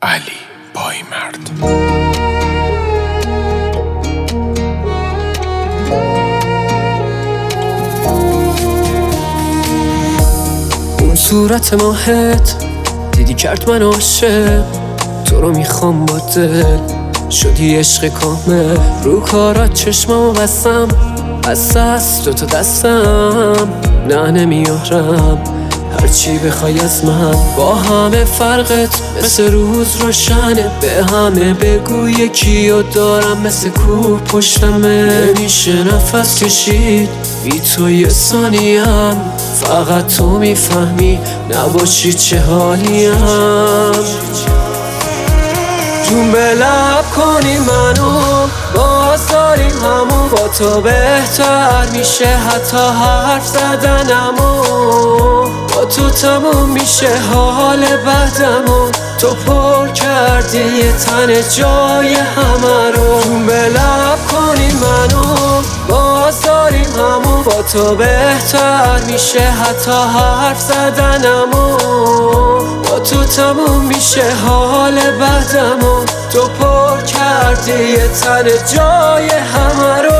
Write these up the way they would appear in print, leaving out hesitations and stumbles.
علی پایمرد. اون صورت ماهت دیدی کرد من عاشق، تو رو میخوام با دل، شدی عشق کامل. رو کارات چشمامو بستم، بسته است دوتا دستم، نه نمیارم هرچی بخوای از من. با همه فرقت مثل روز روشنه، به همه بگو یکیو دارم مثل کوه پشتمه. نمیشه نفس کشید بی تو یه ثانیم، فقط تو میفهمی نباشی چه حالیم. جون به لب کنی منو، باز داریم همون، با تو بهتر میشه حتی حرف زدنمو. با تو تموم میشه حال بعدمو، تو پر کردی یه تن جای همه رو. جون به لب کنی منو، باز داریم همون، با تو بهتر میشه حتی حرف زدنمو. با تو تموم میشه حال بعدمو، تو پر کردی یه تن جای همه رو.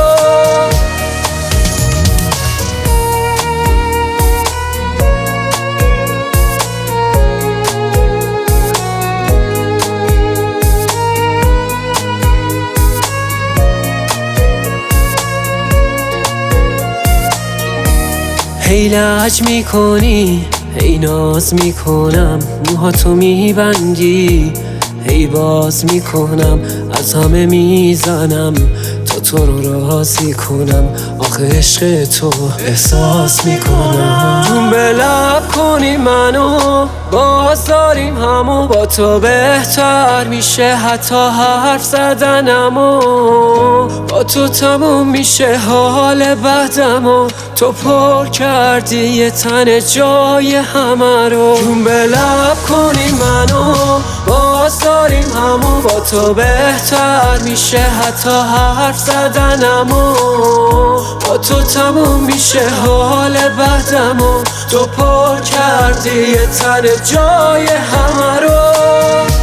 هی لج میکنی، هی ناز میکنم، موهاتو میبندی، هی باز میکنم، از همه میزنم تا تو رو راضی کنم. آخه عشق تو احساس میکنم. جون به لب کنی منو، باز داریم همو، با تو بهتر میشه حتی حرف زدنمو. با تو تموم میشه حال بعدمو، تو پر کردی یه تن جای همه رو. جون به لب کنی منو، باز داریم همو، با تو بهتر میشه حتی حرف زدنمو. با تو تموم میشه حال بعدمو، تو پر کردی یه تن جای همه رو.